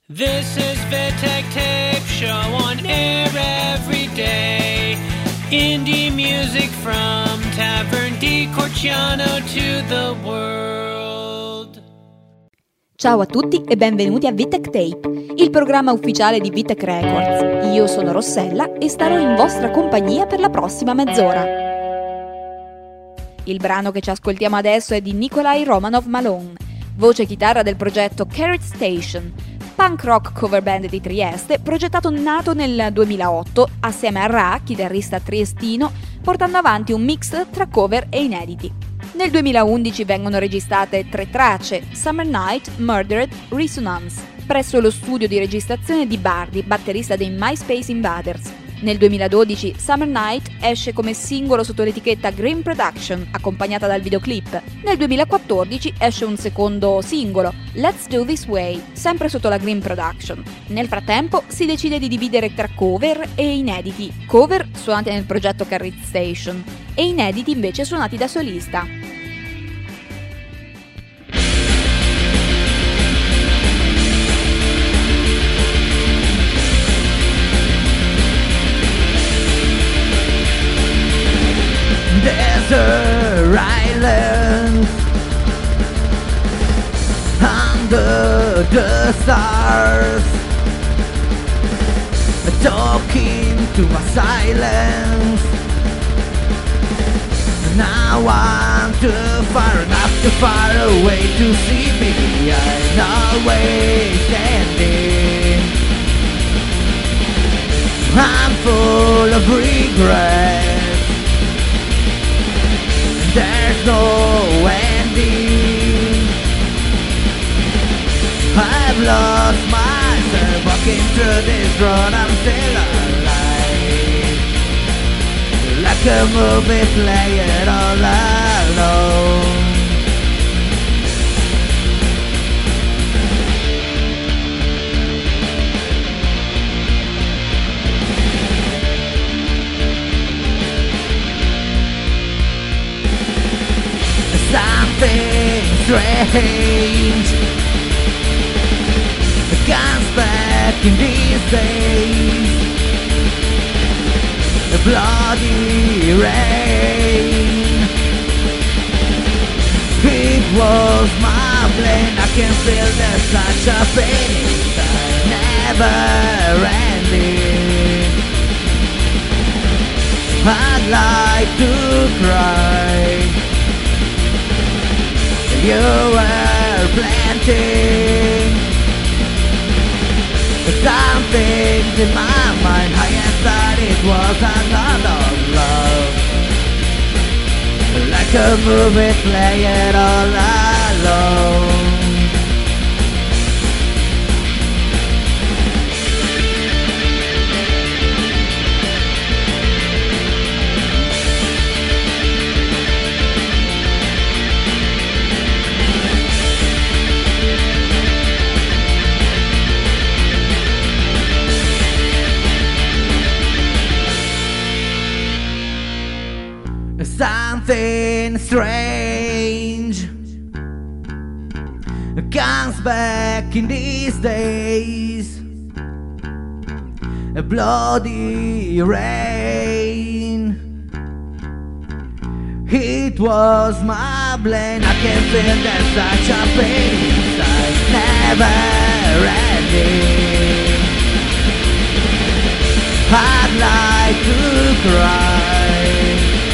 This is Vitek Tape Show on air every day. Indie music from Tavern di Corciano to the world. Ciao a tutti e benvenuti a Vitek Tape, il programma ufficiale di Vitek Records. Io sono Rossella e starò in vostra compagnia per la prossima mezz'ora. Il brano che ci ascoltiamo adesso è di Nikolai Romanov Malone, voce e chitarra del progetto Carrot Station, punk rock cover band di Trieste, progettato nato nel 2008 assieme a Ra, chitarrista triestino, portando avanti un mix tra cover e inediti. Nel 2011 vengono registrate 3 tracce, Summer Night, Murdered, Resonance, presso lo studio di registrazione di Bardi, batterista dei MySpace Invaders. Nel 2012 Summer Night esce come singolo sotto l'etichetta Green Production, accompagnata dal videoclip. Nel 2014 esce un secondo singolo, Let's Do This Way, sempre sotto la Green Production. Nel frattempo si decide di dividere tra cover e inediti, cover suonati nel progetto Carrot Station e inediti invece suonati da solista. Desert island under the stars, talking to my silence. Now I'm too far away to see me. I'm always standing. I'm full of regret. There's no ending. I've lost myself walking through this road. I'm still alive, like a movie playing all alone. Something strange comes back in these days. The bloody rain, it was my blame. I can feel there's such a pain inside, never ending. I'd like to cry. You were planting some things in my mind. I thought it was another love, like a movie playing all alone. Something strange comes back in these days. A bloody rain, it was my blame. I can feel there's such a pain inside, never ending. I'd like to cry.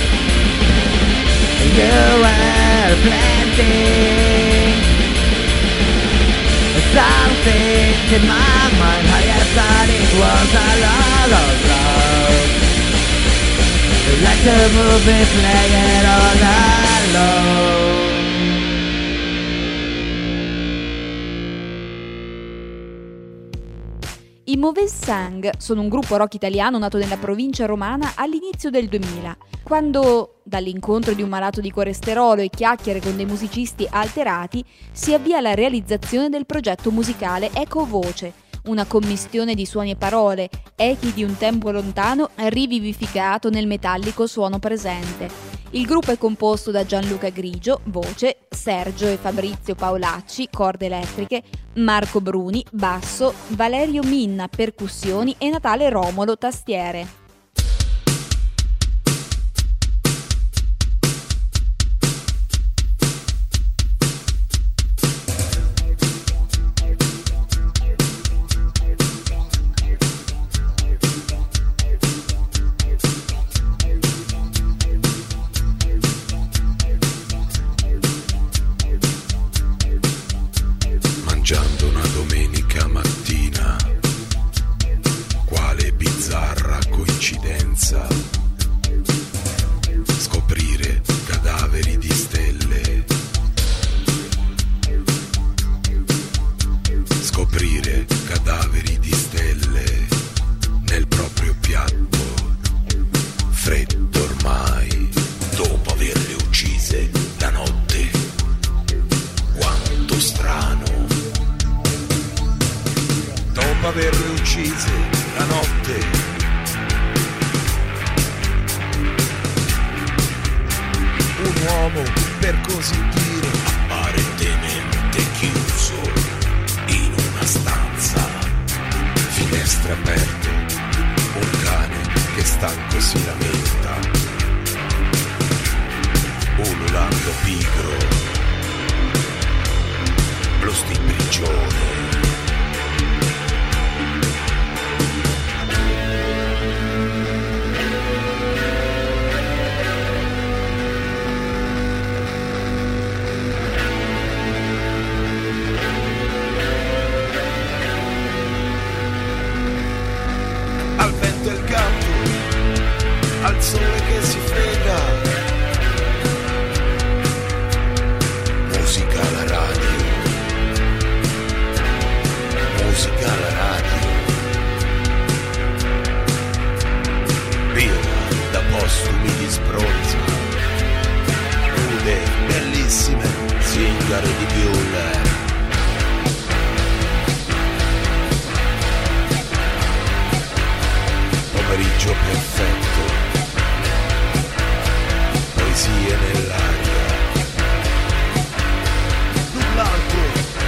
You were planting something in my mind. I thought it was a lot of love, like a movie playing all alone. I Mauvaise Sang sono un gruppo rock italiano nato nella provincia romana all'inizio del 2000, quando, dall'incontro di un malato di colesterolo e chiacchiere con dei musicisti alterati, si avvia alla realizzazione del progetto musicale Eco Voce, una commistione di suoni e parole, echi di un tempo lontano rivivificato nel metallico suono presente. Il gruppo è composto da Gianluca Grigio, voce, Sergio e Fabrizio Paolacci, corde elettriche, Marco Bruni, basso, Valerio Minna, percussioni e Natale Romolo, tastiere. Mangiando una domenica mattina, quale bizzarra coincidenza, scoprire cadaveri di stelle, scoprire cadaveri di stelle nel proprio piatto, freddo ormai, dopo averle uccise la notte. Quanto strano, dopo averle uccise la notte, un uomo, per così dire, apparentemente chiuso in una stanza, finestre aperte, un cane che stanco si lamenta, ululando pigro, blues di prigione. Al vento il gatto, al sole che si frega, musica alla radio, musica alla radio, birra da postumi di sbronza, nude bellissime, zingare di Bueller. Pomeriggio perfetto, poesie nell'aria, null'altro.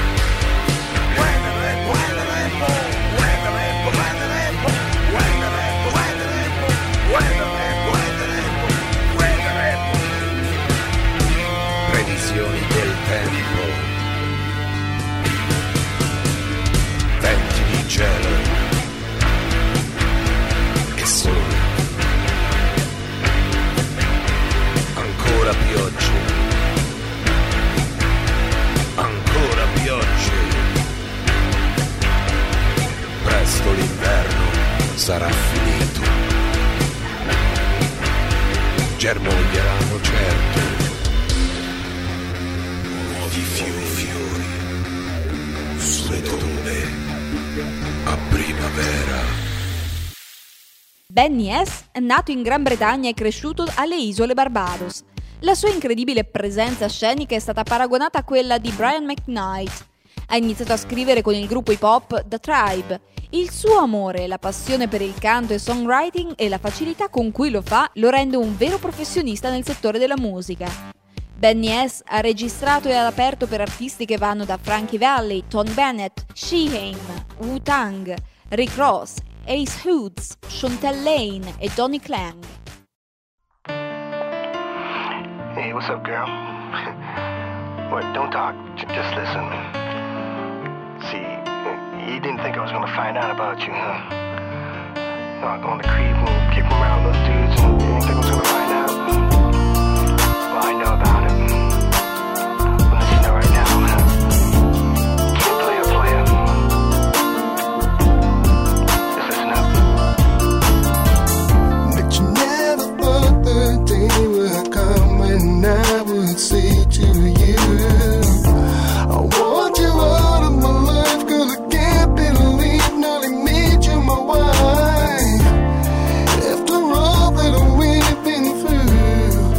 Previsioni del tempo, venti di cielo e sole, ancora piogge, ancora piogge, presto l'inverno sarà finito, germoglieranno certo nuovi fiori sulle tombe a primavera. Benny S. è nato in Gran Bretagna e cresciuto alle isole Barbados. La sua incredibile presenza scenica è stata paragonata a quella di Brian McKnight. Ha iniziato a scrivere con il gruppo hip hop The Tribe. Il suo amore, la passione per il canto e songwriting e la facilità con cui lo fa lo rende un vero professionista nel settore della musica. Benny S. ha registrato e ha aperto per artisti che vanno da Frankie Valli, Tony Bennett, She-Haim, Wu-Tang, Rick Ross, Ace Hoods, Chantel Lane e Donny Clang. Hey, what's up, girl? What? Don't talk. Just listen. See, you didn't think I was gonna find out about you, huh? No, going to creep and kick around those dudes, and you didn't think I was gonna find out? Well, I know about it. I'll let you know right now. Can't play a player. Just listen up. But you never thought the day would come when I would say to you, I want you out of my life, 'cause I can't believe now they made you my wife. After all that we've been through,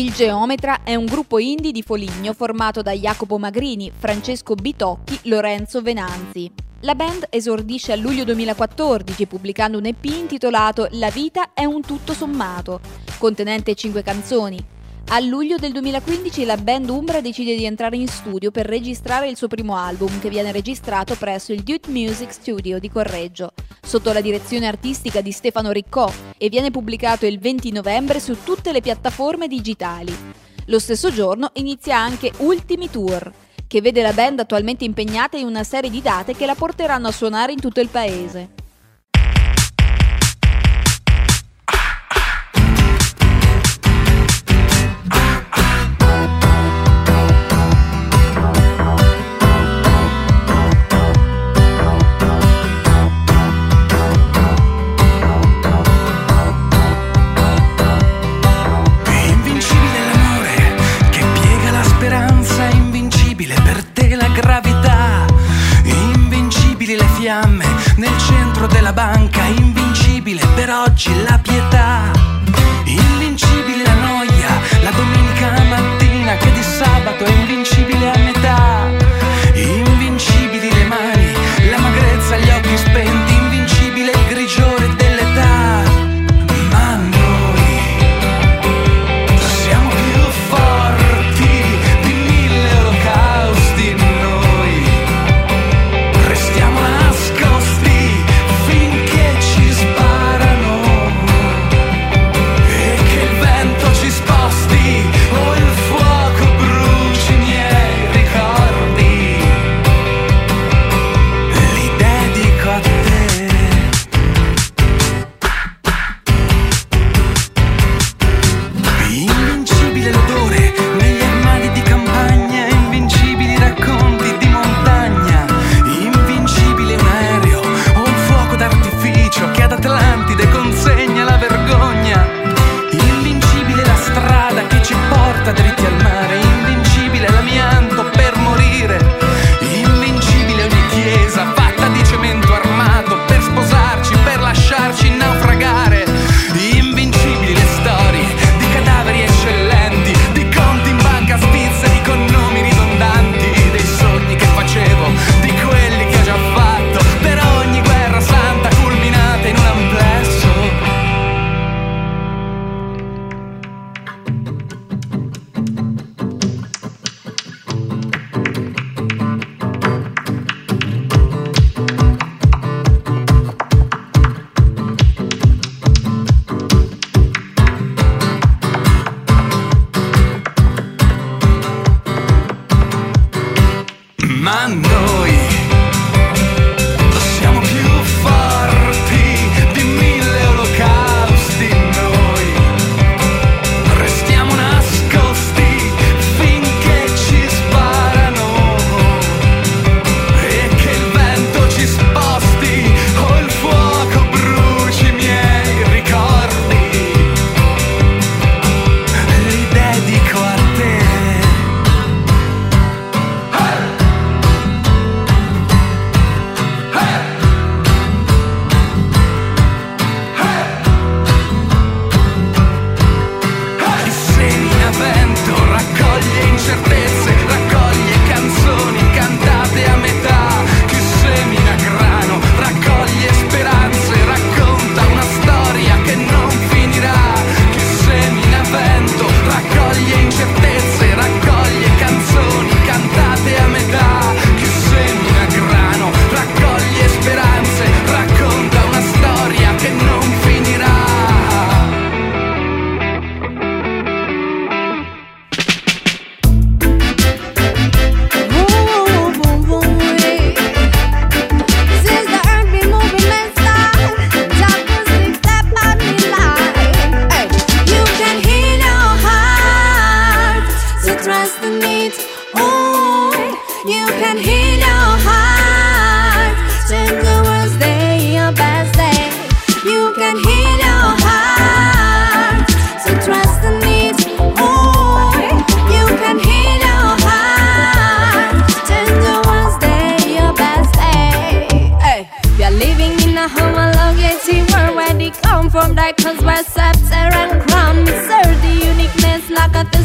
Il Geometra è un gruppo indie di Foligno formato da Jacopo Magrini, Francesco Bitocchi, Lorenzo Venanzi. La band esordisce a luglio 2014 pubblicando un EP intitolato La vita è un tutto sommato, contenente 5 canzoni. A luglio del 2015 la band umbra decide di entrare in studio per registrare il suo primo album, che viene registrato presso il Dude Music Studio di Correggio, sotto la direzione artistica di Stefano Riccò, e viene pubblicato il 20 novembre su tutte le piattaforme digitali. Lo stesso giorno inizia anche Ultimi Tour, che vede la band attualmente impegnata in una serie di date che la porteranno a suonare in tutto il paese. Nel centro della banca, invincibile per oggi la pietà, invincibile la noia, la domenica mattina che di sabato è invincibile a metà, invincibili le mani, la magrezza, gli occhi spenti, invincibile il grigiore dell'età. Ma noi siamo più forti di 1000 olocausti, noi restiamo nascosti finché ci sparano e che il vento ci sposti o il fuoco bruci i miei ricordi, li dedico a te. Invincibile l'odore negli armadi di campagna, invincibili racconti di montagna, invincibile un aereo o un fuoco d'artificio che ad Atlantide consegna la vergogna, invincibile la strada che ci porta dritti al mare, invincibile l'amianto per morire, invincibile ogni chiesa fatta di cemento armato per sposarci, per lasciarci naufragare, invincibili le storie di cadaveri eccellenti, di conti in banca svizzeri con nomi ridondanti, dei sogni che facevo, di quelli che ho già fatto, per ogni guerra santa culminata in un amplesso. Ma noi siamo più forti di 1000 olocausti, noi restiamo nascosti finché ci sparano e che il vento ci sposti o il fuoco bruci i miei ricordi, li dedico a te. Chi semina vento raccoglie incertezze, raccoglie canzoni cantate a metà. Chi semina grano raccoglie speranze, racconta una storia che non finirà. Chi semina vento raccoglie incertezze, raccoglie canzoni cantate a metà. Chi semina grano raccoglie speranze, racconta una storia che non finirà. Since the earth be moving inside, just step out in line. Hey, you can heal your heart, so trust in it. Oh, you can heal your heart, change the worst day your best day. You can heal your heart, so trust in it. Oh, you can heal your heart, change the worst day your best day. Hey, we are living in a homologated world where they come from, that cause we're scepter and crown. We serve the uniqueness like a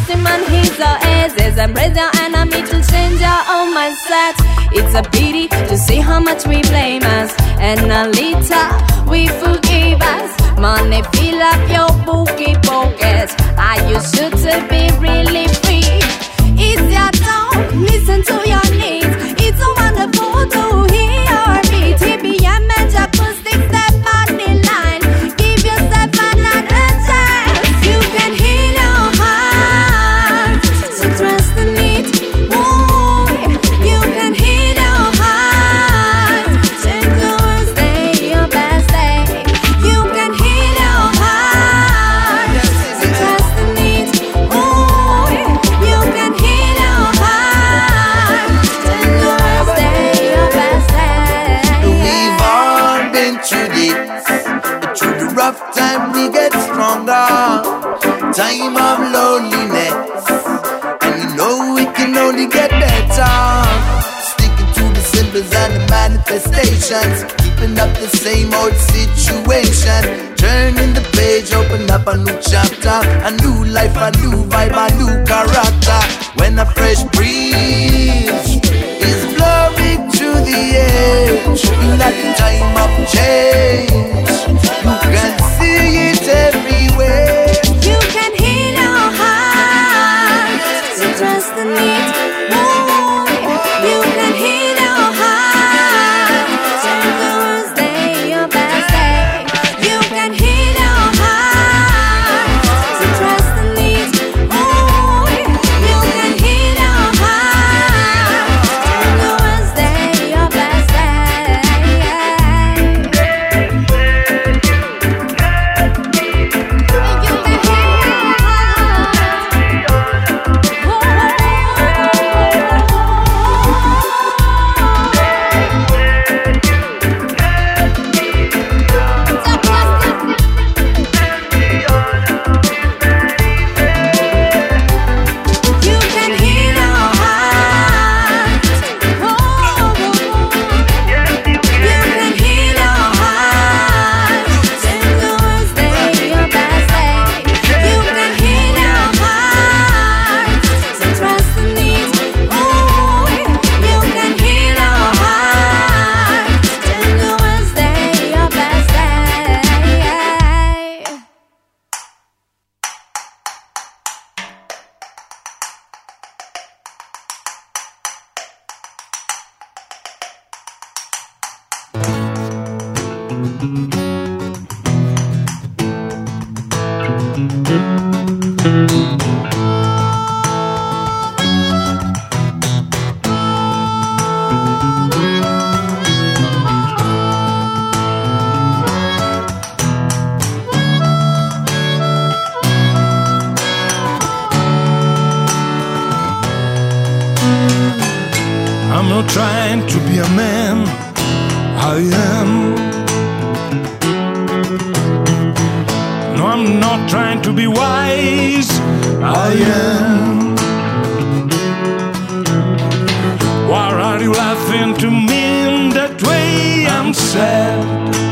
and praise your enemy to change your own mindset. It's a pity to see how much we blame us, and a little we forgive us. Money fill up your bookie pockets. Are you should to be really free? It's your turn, listen to your needs. It's so wonderful to hear me. TBM and acoustic step on the line. Give yourself another chance. You can heal your heart, so trust in it. Ooh, you can heal your heart. Change your worst day, your best day. You can heal your heart, so trust in it. Ooh, you can heal your heart. Change your worst day, your best day. We've all been through this. Through the rough time we get stronger. Time of loneliness, and you know it can only get better. Sticking to the symbols and the manifestations, keeping up the same old situation. Turning the page, open up a new chapter, a new life, a new vibe, a new character. When a fresh breeze is blowing through the edge, like a time of change, you can see it everywhere. You can heal your heart, so trust in it. Ooh, you can heal your heart. Change the worst day, your best day. You can heal your heart, so trust in it. Ooh, you can heal your heart. Change the worst day, your best day. I'm not trying to be a man, I am. No, I'm not trying to be wise, I am. Why are you laughing to me in that way? I'm sad.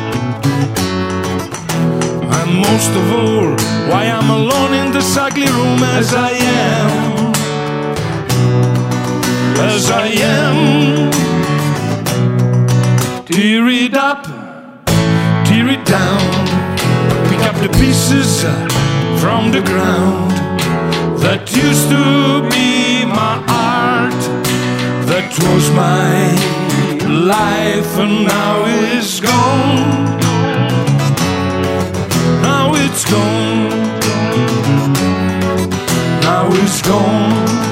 And most of all, why I'm alone in this ugly room as I am. As I am. Tear it up, tear it down. Pick up the pieces from the ground that used to be my art, that was my life, and now it's gone. Now it's gone. Now it's gone.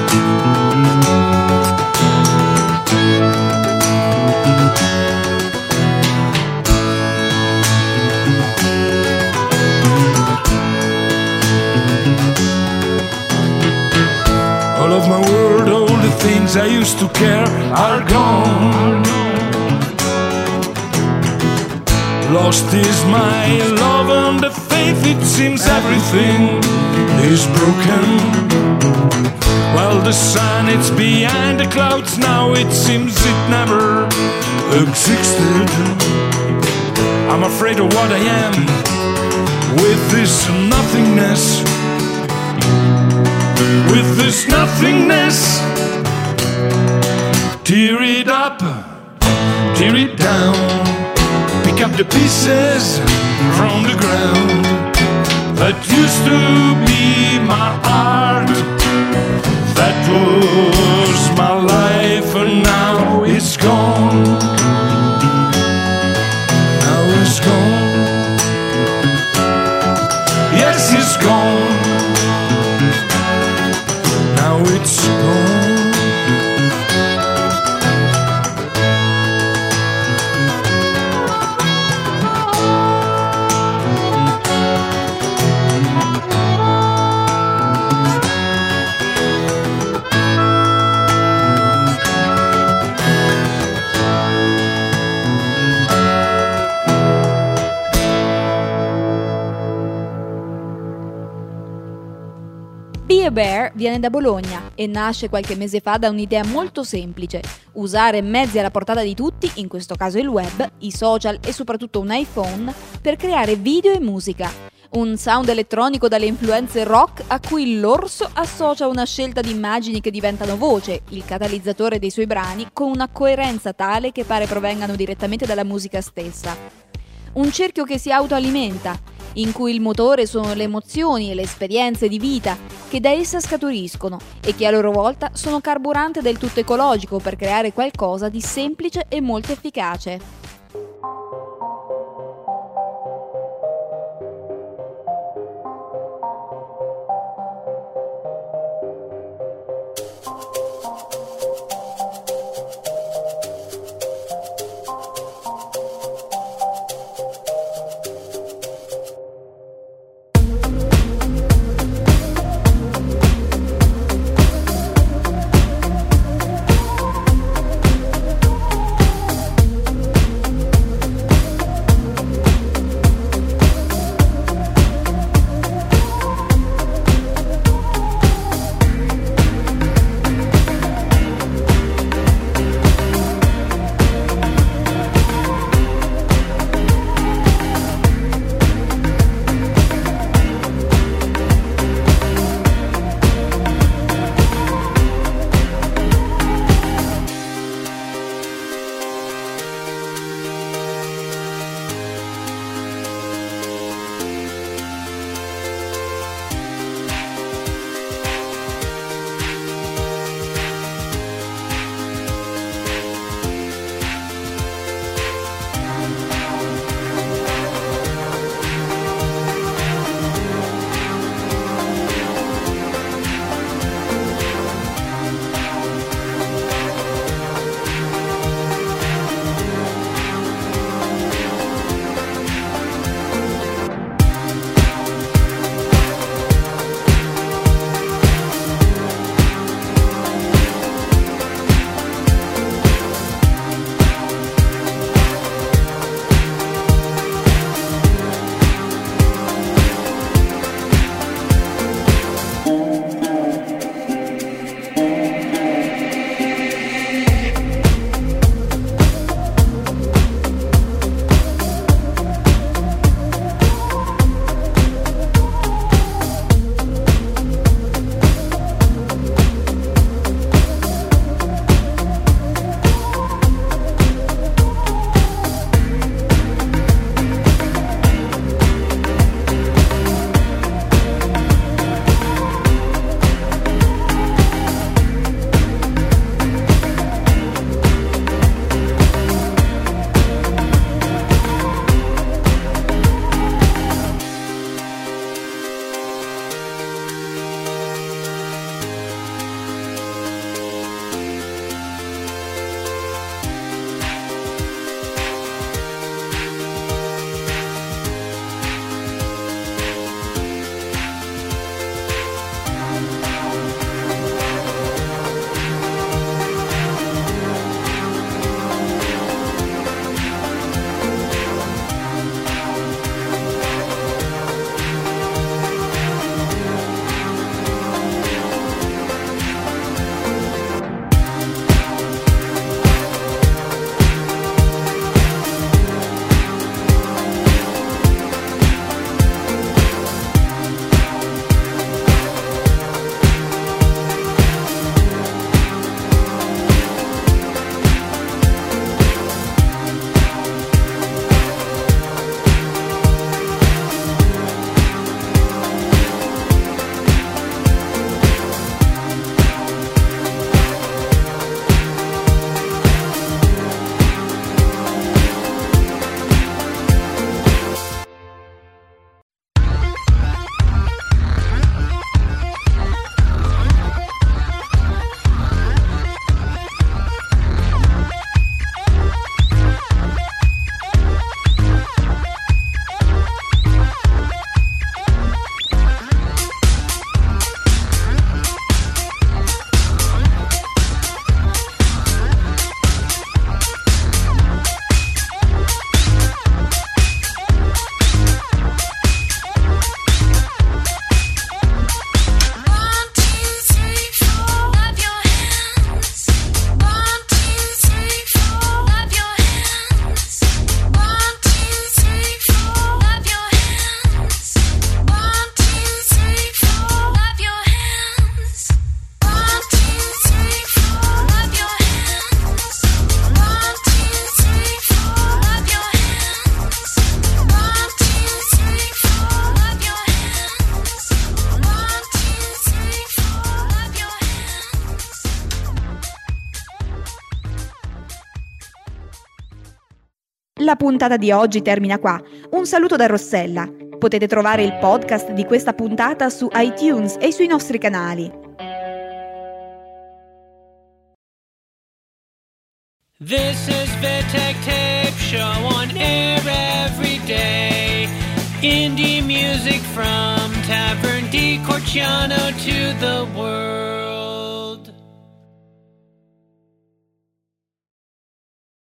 All of my world, all the things I used to care are gone. Lost is my love and the faith, it seems everything is broken. Well, the sun, it's behind the clouds now, it seems it never existed. I'm afraid of what I am with this nothingness. with this nothingness. Tear it up, tear it down, pick up the pieces from the ground that used to be my art, that was my life, and now it's gone. Now it's gone. Yes, it's gone. Now it's gone. Be a Bear viene da Bologna e nasce qualche mese fa da un'idea molto semplice: usare mezzi alla portata di tutti, in questo caso il web, i social e soprattutto un iPhone, per creare video e musica. Un sound elettronico dalle influenze rock a cui l'orso associa una scelta di immagini che diventano voce, il catalizzatore dei suoi brani, con una coerenza tale che pare provengano direttamente dalla musica stessa. Un cerchio che si autoalimenta, in cui il motore sono le emozioni e le esperienze di vita che da essa scaturiscono e che a loro volta sono carburante del tutto ecologico per creare qualcosa di semplice e molto efficace. La puntata di oggi termina qua. Un saluto da Rossella. Potete trovare il podcast di questa puntata su iTunes e sui nostri canali. This is Vittek Tape Show on air every day. Indie music from Tavern di Corciano to the world.